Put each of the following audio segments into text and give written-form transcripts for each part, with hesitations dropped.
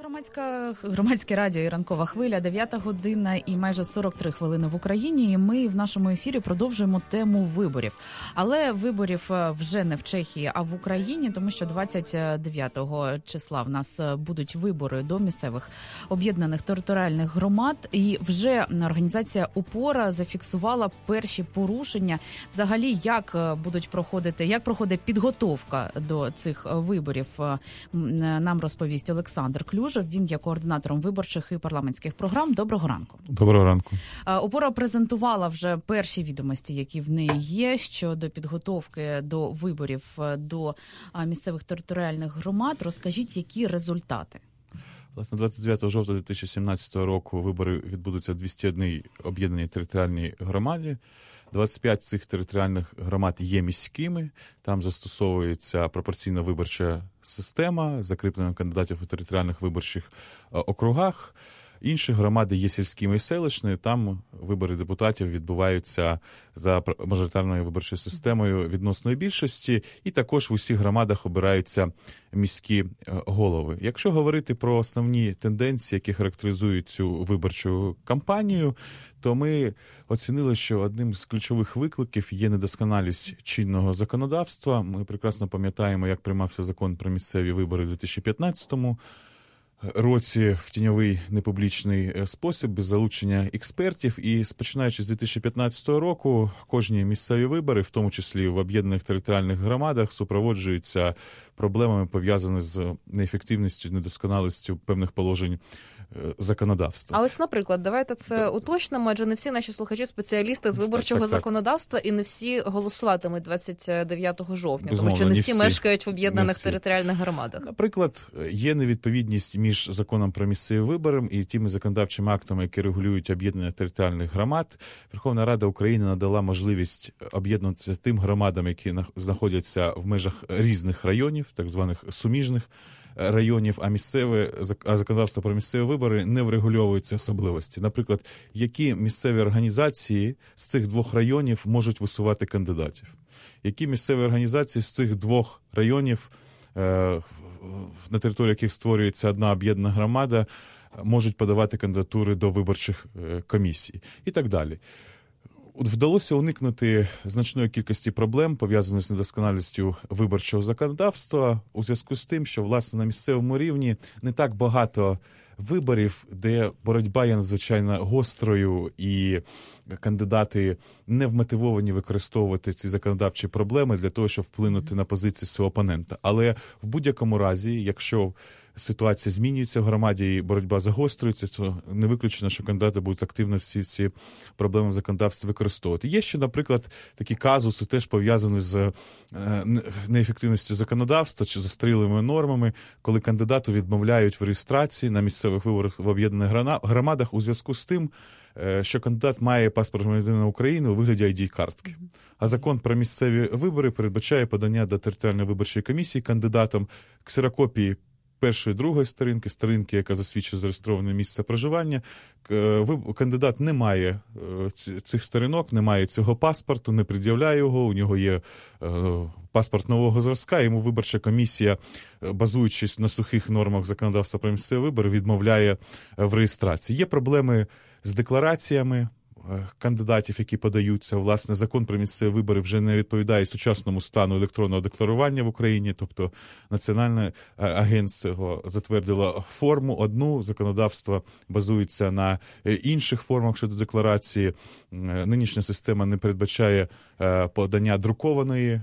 Громадське радіо і ранкова хвиля, 9 година і майже 43 хвилини в Україні. І ми в нашому ефірі продовжуємо тему виборів. Але виборів вже не в Чехії, а в Україні, тому що 29 числа в нас будуть вибори до місцевих об'єднаних територіальних громад. І вже організація «Опора» зафіксувала перші порушення. Взагалі, як проходить підготовка до цих виборів, нам розповість Олександр Клюжев. Він є координатором виборчих і парламентських програм. Доброго ранку. Доброго ранку. «Опора» презентувала вже перші відомості, які в неї є, щодо підготовки до виборів до місцевих територіальних громад. Розкажіть, які результати? Власне, 29 жовтня 2017 року вибори відбудуться в 201 об'єднаній територіальній громаді. 25 цих територіальних громад є міськими, там застосовується пропорційна виборча система, закріплення кандидатів у територіальних виборчих округах. Інші громади є сільськими і селищними, там вибори депутатів відбуваються за мажоритарною виборчою системою відносної більшості, і також в усіх громадах обираються міські голови. Якщо говорити про основні тенденції, які характеризують цю виборчу кампанію, то ми оцінили, що одним з ключових викликів є недосконалість чинного законодавства. Ми прекрасно пам'ятаємо, як приймався закон про місцеві вибори в 2015 році в тіньовий непублічний спосіб, без залучення експертів. І починаючи з 2015 року, кожні місцеві вибори, в тому числі в об'єднаних територіальних громадах, супроводжуються проблемами, пов'язаними з неефективністю, недосконалістю певних положень законодавства. А ось, наприклад, давайте це уточнимо, адже не всі наші слухачі спеціалісти з виборчого законодавства і не всі голосуватимуть 29 жовтня, Безумовно, тому що не всі мешкають в об'єднаних територіальних громадах. Наприклад, є невідповідність між законом про місцеві вибори і тими законодавчими актами, які регулюють об'єднання територіальних громад. Верховна Рада України надала можливість об'єднуватися тим громадам, які знаходяться в межах різних районів, так званих суміжних районів, а законодавство про місцеві вибори не врегульовує ці особливості. Наприклад, які місцеві організації з цих двох районів можуть висувати кандидатів? Які місцеві організації з цих двох районів, на території яких створюється одна об'єднана громада, можуть подавати кандидатури до виборчих комісій? І так далі. Вдалося уникнути значної кількості проблем, пов'язаних з недосконалістю виборчого законодавства, у зв'язку з тим, що, власне, на місцевому рівні не так багато виборів, де боротьба є надзвичайно гострою і кандидати не вмотивовані використовувати ці законодавчі проблеми для того, щоб вплинути на позиції свого опонента. Але в будь-якому разі, якщо ситуація змінюється в громаді і боротьба загострюється, то не виключено, що кандидати будуть активно всі ці проблеми в законодавстві використовувати. Є ще, наприклад, такі казуси, теж пов'язані з неефективністю законодавства чи застарілими нормами, коли кандидату відмовляють в реєстрації на місцевих виборах в об'єднаних громадах у зв'язку з тим, що кандидат має паспорт громадянина України у вигляді ID-картки. А закон про місцеві вибори передбачає подання до територіальної виборчої комісії кандидатом ксерокопії першої, другої сторінки, яка засвідчує зареєстроване місце проживання. Кандидат не має цих сторінок, не має цього паспорту, не пред'являє його, у нього є паспорт нового зразка, йому виборча комісія, базуючись на сухих нормах законодавства про місцеві вибори, відмовляє в реєстрації. Є проблеми з деклараціями кандидатів, які подаються. Власне, закон про місцеві вибори вже не відповідає сучасному стану електронного декларування в Україні, тобто Національне агентство затвердило форму одну, законодавство базується на інших формах щодо декларації. Нинішня система не передбачає подання друкованої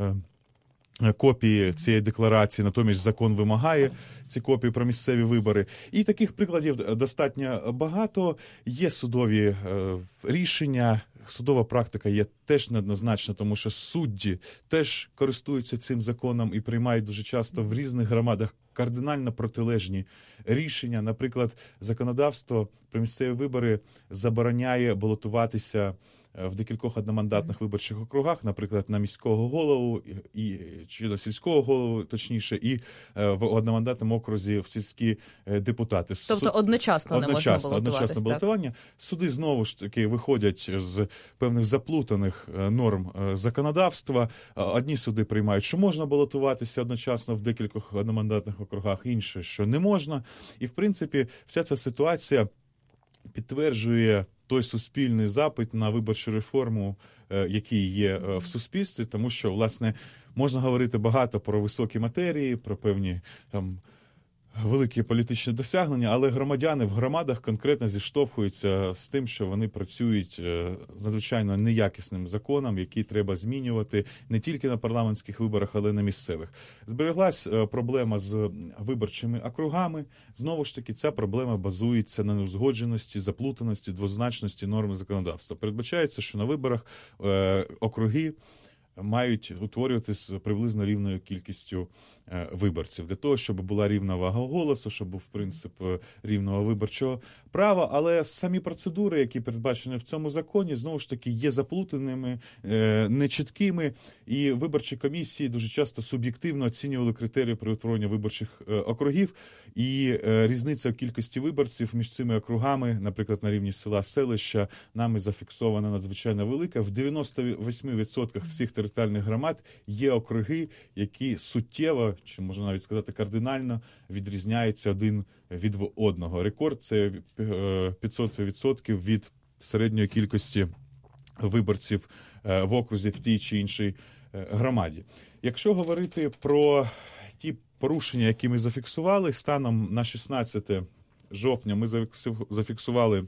копії цієї декларації, натомість закон вимагає ці копії про місцеві вибори. І таких прикладів достатньо багато. Є судові рішення, судова практика є теж неоднозначна, тому що судді теж користуються цим законом і приймають дуже часто в різних громадах кардинально протилежні рішення. Наприклад, законодавство про місцеві вибори забороняє балотуватися в декількох одномандатних виборчих округах, наприклад, на міського голову чи на сільського голову, точніше, і в одномандатному окрузі в сільські депутати. Тобто одночасно не можна балотуватись, балотування. Суди знову ж таки виходять з певних заплутаних норм законодавства. Одні суди приймають, що можна балотуватися одночасно в декількох одномандатних округах, інші, що не можна. І, в принципі, вся ця ситуація підтверджує той суспільний запит на виборчу реформу, який є в суспільстві, тому що, власне, можна говорити багато про високі матерії, про певні там великі політичні досягнення, але громадяни в громадах конкретно зіштовхуються з тим, що вони працюють з надзвичайно неякісним законом, який треба змінювати не тільки на парламентських виборах, але й на місцевих. Збереглась проблема з виборчими округами. Знову ж таки, ця проблема базується на неузгодженості, заплутаності, двозначності норми законодавства. Передбачається, що на виборах округи мають утворюватись приблизно рівною кількістю виборців. Для того, щоб була рівна вага голосу, щоб був принцип рівного виборчого права, але самі процедури, які передбачені в цьому законі, знову ж таки, є заплутаними, нечіткими, і виборчі комісії дуже часто суб'єктивно оцінювали критерії при утворенні виборчих округів, і різниця в кількості виборців між цими округами, наприклад, на рівні села, селища, нами зафіксована надзвичайно велика. В 98% всіх територіальних громад є округи, які суттєво, чи можна навіть сказати кардинально, відрізняються один від одного. Рекорд – це 500% від середньої кількості виборців в окрузі в тій чи іншій громаді. Якщо говорити про ті порушення, які ми зафіксували, станом на 16 жовтня ми зафіксували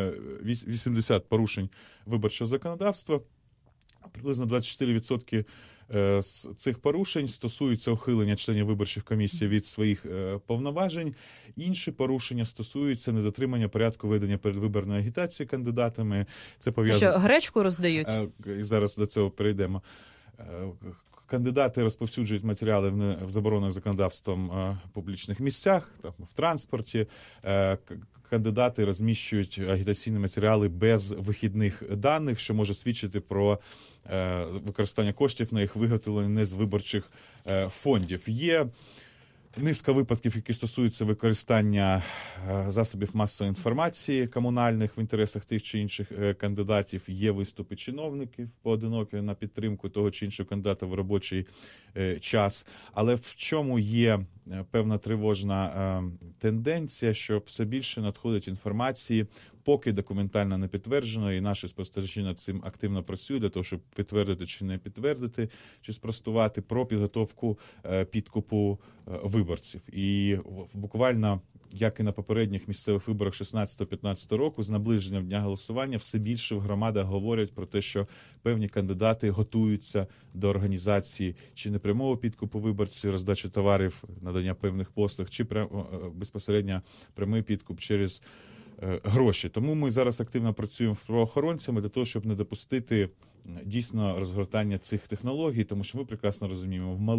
80 порушень виборчого законодавства. Приблизно 24% з цих порушень стосуються ухилення членів виборчих комісій від своїх повноважень. Інші порушення стосуються недотримання порядку ведення передвиборної агітації кандидатами. Це пов'язано... Це що, гречку роздають? І зараз до цього перейдемо. Кандидати розповсюджують матеріали в заборонених законодавством публічних місцях, там, в транспорті. Кандидати розміщують агітаційні матеріали без вихідних даних, що може свідчити про використання коштів на їх виготовлення не з виборчих фондів. Є низка випадків, які стосуються використання засобів масової інформації комунальних в інтересах тих чи інших кандидатів. Є виступи чиновників поодинокі на підтримку того чи іншого кандидата в робочий час. Але в чому є певна тривожна тенденція, що все більше надходить інформації, поки документально не підтверджено, і наші спостерігачі над цим активно працюють для того, щоб підтвердити чи не підтвердити, чи спростувати про підготовку підкупу виборців. І буквально, як і на попередніх місцевих виборах 16-15 року, з наближенням дня голосування все більше в громадах говорять про те, що певні кандидати готуються до організації чи непрямого підкупу виборців, роздачі товарів, надання певних послуг, чи безпосередньо прямий підкуп через гроші. Тому ми зараз активно працюємо з правоохоронцями для того, щоб не допустити дійсно розгортання цих технологій, тому що ми прекрасно розуміємо, в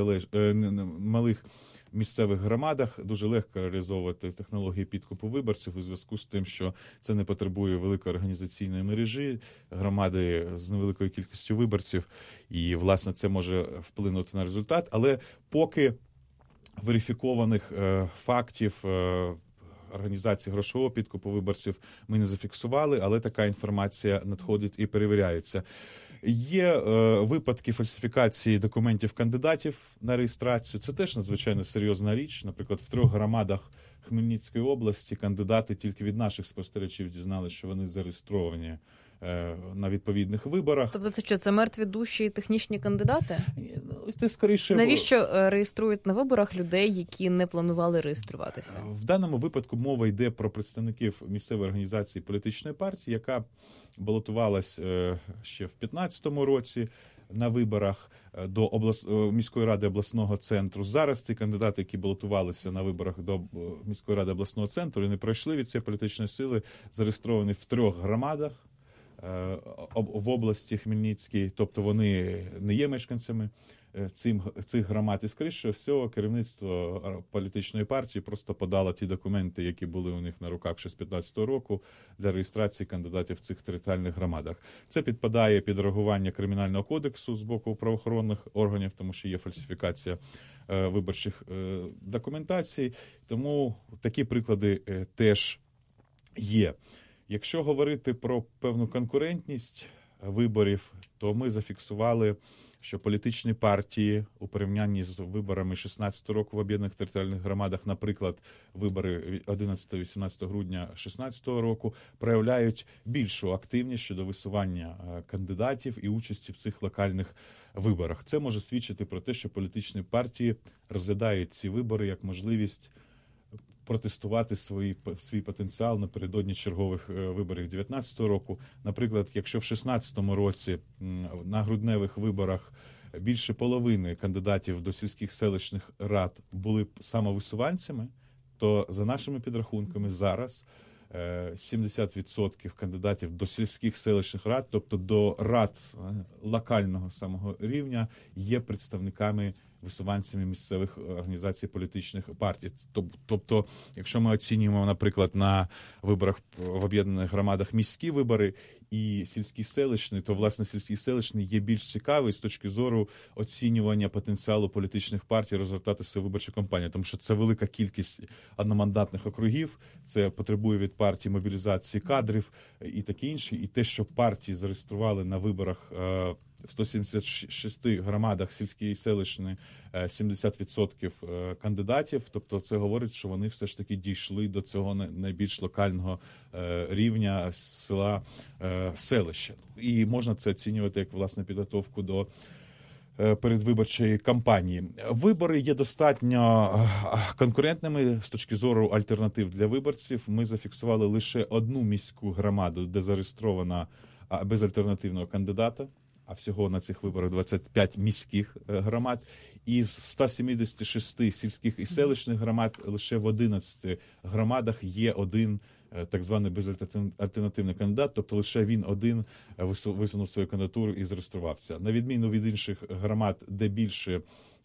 малих місцевих громадах дуже легко реалізовувати технології підкупу виборців у зв'язку з тим, що це не потребує великої організаційної мережі, громади з невеликою кількістю виборців, і, власне, це може вплинути на результат. Але поки верифікованих фактів організації грошового підкупу виборців ми не зафіксували, але така інформація надходить і перевіряється. Є випадки фальсифікації документів кандидатів на реєстрацію. Це теж надзвичайно серйозна річ. Наприклад, в 3 громадах Хмельницької області кандидати тільки від наших спостерігачів дізналися, що вони зареєстровані на відповідних виборах. Тобто це що, це мертві душі і технічні кандидати? Це скоріше... Навіщо реєструють на виборах людей, які не планували реєструватися? В даному випадку мова йде про представників місцевої організації політичної партії, яка балотувалась ще в 2015 році на виборах до міської ради обласного центру. Зараз ці кандидати, які балотувалися на виборах до міської ради обласного центру і не пройшли від цієї політичної сили, зареєстровані в 3 громадах в області Хмельницькій, тобто вони не є мешканцями цих громад. І, скоріше всього, керівництво політичної партії просто подало ті документи, які були у них на руках ще з 2015 року для реєстрації кандидатів в цих територіальних громадах. Це підпадає під реагування Кримінального кодексу з боку правоохоронних органів, тому що є фальсифікація виборчих документацій. Тому такі приклади теж є. Якщо говорити про певну конкурентність виборів, то ми зафіксували, що політичні партії у порівнянні з виборами 2016 року в об'єднаних територіальних громадах, наприклад, вибори 11-18 грудня 2016 року, проявляють більшу активність щодо висування кандидатів і участі в цих локальних виборах. Це може свідчити про те, що політичні партії розглядають ці вибори як можливість протестувати свій потенціал напередодні чергових виборів 2019 року. Наприклад, якщо в 2016 році на грудневих виборах більше половини кандидатів до сільських селищних рад були самовисуванцями, то за нашими підрахунками зараз 70% кандидатів до сільських селищних рад, тобто до рад локального самого рівня, є представниками висуванцями місцевих організацій політичних партій. Тобто, якщо ми оцінюємо, наприклад, на виборах в об'єднаних громадах міські вибори і сільські селищні, то, власне, сільські селищні є більш цікаві з точки зору оцінювання потенціалу політичних партій розгортати свою виборчу кампанію, тому що це велика кількість одномандатних округів, це потребує від партії мобілізації кадрів і таке інше. І те, що партії зареєстрували на виборах в 176 громадах сільські і селищні 70% кандидатів, тобто це говорить, що вони все ж таки дійшли до цього найбільш локального рівня села, селища. І можна це оцінювати як, власне, підготовку до передвиборчої кампанії. Вибори є достатньо конкурентними з точки зору альтернатив для виборців. Ми зафіксували лише одну міську громаду, де зареєстрована безальтернативного кандидата, а всього на цих виборах 25 міських громад. Із 176 сільських і селищних громад лише в 11 громадах є один так званий безальтернативний кандидат, тобто лише він один висунув свою кандидатуру і зареєструвався. На відміну від інших громад, де більше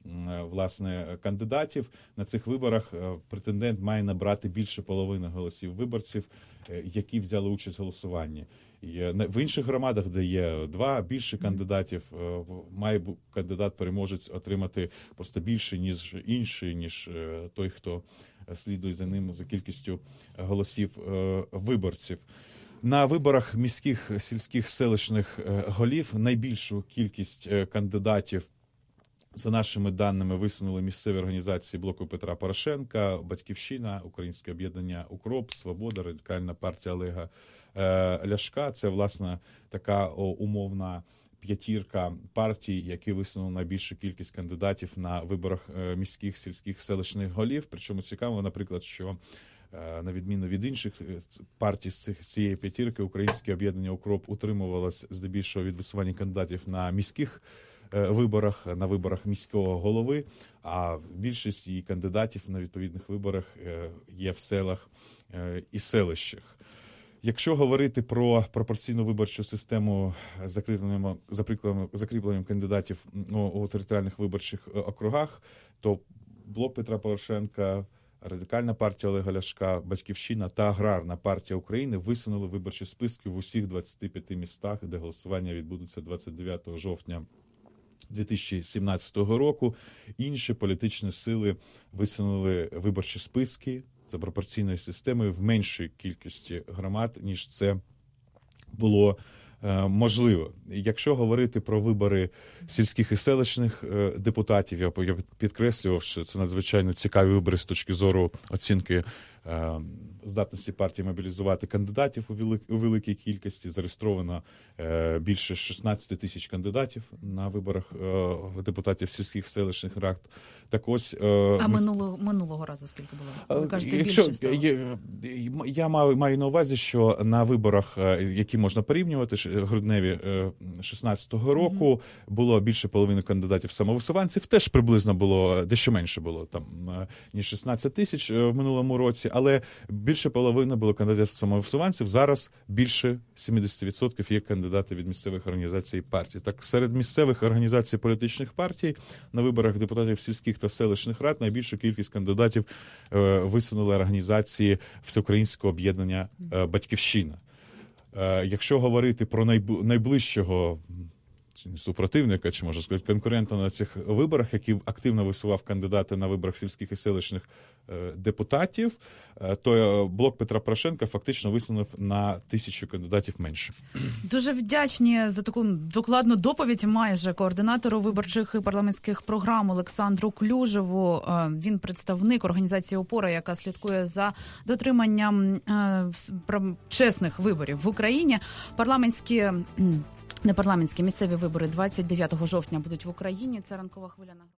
власне кандидатів, на цих виборах претендент має набрати більше половини голосів виборців, які взяли участь в голосуванні. В інших громадах, де є більше кандидатів, має кандидат-переможець отримати просто більше, ніж інший, ніж той, хто слідує за ним за кількістю голосів виборців. На виборах міських, сільських, селищних голів найбільшу кількість кандидатів, за нашими даними, висунули місцеві організації блоку Петра Порошенка, Батьківщина, Українське об'єднання «Укроп», «Свобода», Радикальна партія Олега Ляшка. Це, власне, така умовна п'ятірка партій, які висунули найбільшу кількість кандидатів на виборах міських, сільських, селищних голів. Причому цікаво, наприклад, що на відміну від інших партій з цієї п'ятірки, Українське об'єднання «Укроп» утримувалось здебільшого від висування кандидатів на міських виборах, на виборах міського голови, а більшість її кандидатів на відповідних виборах є в селах і селищах. Якщо говорити про пропорційну виборчу систему з закріпленням кандидатів у територіальних виборчих округах, то блок Петра Порошенка, Радикальна партія Олега Ляшка, Батьківщина та Аграрна партія України висунули виборчі списки в усіх 25 містах, де голосування відбудеться 29 жовтня 2017 року. Інші політичні сили висунули виборчі списки за пропорційною системою в меншій кількості громад, ніж це було можливо. Якщо говорити про вибори сільських і селищних депутатів, я підкреслював, що це надзвичайно цікаві вибори з точки зору оцінки здатності партії мобілізувати кандидатів у великій кількості. Зареєстровано більше 16 тисяч кандидатів на виборах депутатів сільських селищних рад. Так ось, минулого разу скільки було? Ви кажете, більше стало? Я маю на увазі, що на виборах, які можна порівнювати, грудневі 16-го року, було більше половини кандидатів самовисуванців, теж приблизно було, дещо менше було, там, ніж 16 тисяч в минулому році, але більше половини було кандидатів самовисуванців. Зараз більше 70% є кандидати від місцевих організацій і партій. Так, серед місцевих організацій політичних партій на виборах депутатів сільських та селищних рад найбільшу кількість кандидатів висунули організації Всеукраїнського об'єднання «Батьківщина». Якщо говорити про найближчого супротивника, чи можна сказати, конкурента на цих виборах, який активно висував кандидати на виборах сільських і селищних депутатів, то блок Петра Порошенка фактично висунув на 1000 кандидатів менше. Дуже вдячні за таку докладну доповідь майже координатору виборчих і парламентських програм Олександру Клюжеву. Він представник організації «Опора», яка слідкує за дотриманням чесних виборів в Україні. Непарламентські місцеві вибори 29 жовтня будуть в Україні. Це ранкова хвиля на